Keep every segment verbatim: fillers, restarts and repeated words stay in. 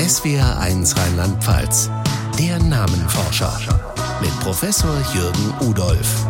S W R eins Rheinland-Pfalz. Der Namenforscher mit Professor Jürgen Udolph.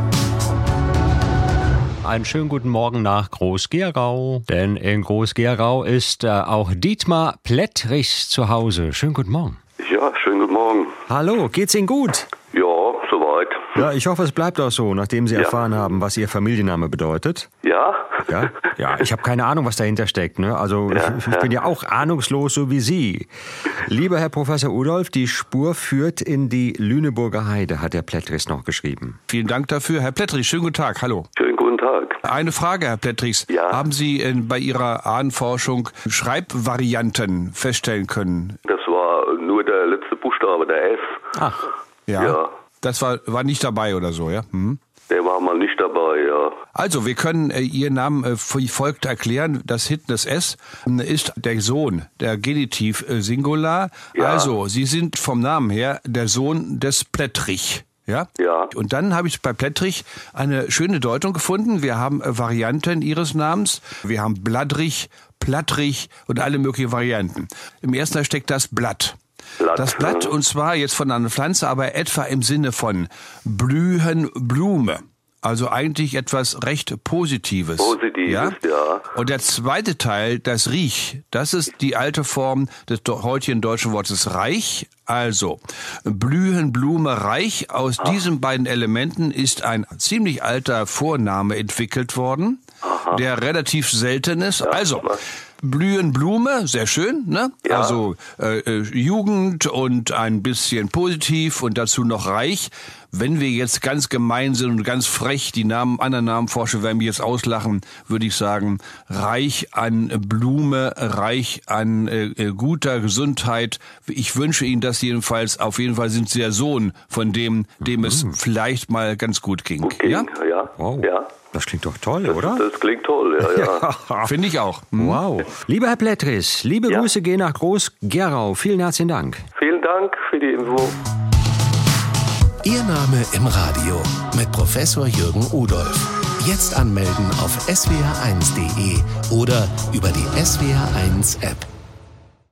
Einen schönen guten Morgen nach Groß-Gerau, denn in Groß-Gerau ist äh, auch Dietmar Plettrichs zu Hause. Schönen guten Morgen. Ja, schönen guten Morgen. Hallo, geht's Ihnen gut? Ja, soweit. Ja, ich hoffe, es bleibt auch so, nachdem Sie Ja. erfahren haben, was Ihr Familienname bedeutet. Ja? Ja, ja, ich habe keine Ahnung, was dahinter steckt. Ne? Also Ja, ich, ich bin ja auch ahnungslos, so wie Sie. Lieber Herr Professor Udolph, die Spur führt in die Lüneburger Heide, hat der Plettrichs noch geschrieben. Vielen Dank dafür. Herr Plettrichs, schönen guten Tag. Hallo. Schönen guten Tag. Eine Frage, Herr Plettrichs. Ja. Haben Sie äh, bei Ihrer Ahnenforschung Schreibvarianten feststellen können? Das war nur der letzte Buchstabe, der S. Ach, Ja. Ja. Das war, war nicht dabei oder so, ja? Hm. Der war mal nicht dabei, ja. Also, wir können äh, Ihren Namen äh, wie folgt erklären. Das hinten das S äh, ist der Sohn, der Genitiv äh, Singular. Ja. Also, Sie sind vom Namen her der Sohn des Plettrich. Ja? Ja. Und dann habe ich bei Plettrich eine schöne Deutung gefunden. Wir haben äh, Varianten Ihres Namens. Wir haben Bladdrich, Plattrich und alle möglichen Varianten. Im ersten steckt das Blatt. Blatt, Das Blatt, ja. und zwar jetzt von einer Pflanze, aber etwa im Sinne von Blühen, Blume. Also eigentlich etwas recht Positives. Positives, ja. Und der zweite Teil, das Riech, das ist die alte Form des do- heutigen deutschen Wortes Reich. Also Blühen, Blume, Reich. Aus diesen beiden Elementen ist ein ziemlich alter Vorname entwickelt worden, der relativ selten ist. Also Blühen, Blume, sehr schön, ne? Ja. Also äh, äh, Jugend und ein bisschen positiv und dazu noch reich. Wenn wir jetzt ganz gemein sind und ganz frech die Namen, anderen Namenforscher werden mich jetzt auslachen, würde ich sagen, reich an Blume, reich an äh, äh, guter Gesundheit. Ich wünsche Ihnen das jedenfalls. Auf jeden Fall sind Sie der Sohn von dem, dem es vielleicht mal ganz gut ging. Gut ging, Ja? ja. wow. Ja. Das klingt doch toll, Das, oder? das klingt toll, ja, ja. Finde ich auch. Hm. Wow. Lieber Herr Plettrichs, liebe Ja. Grüße gehen nach Groß-Gerau. Vielen herzlichen Dank. Vielen Dank für die Info. Ihr Name im Radio mit Professor Jürgen Udolph. Jetzt anmelden auf s w r eins punkt d e oder über die S W R eins App.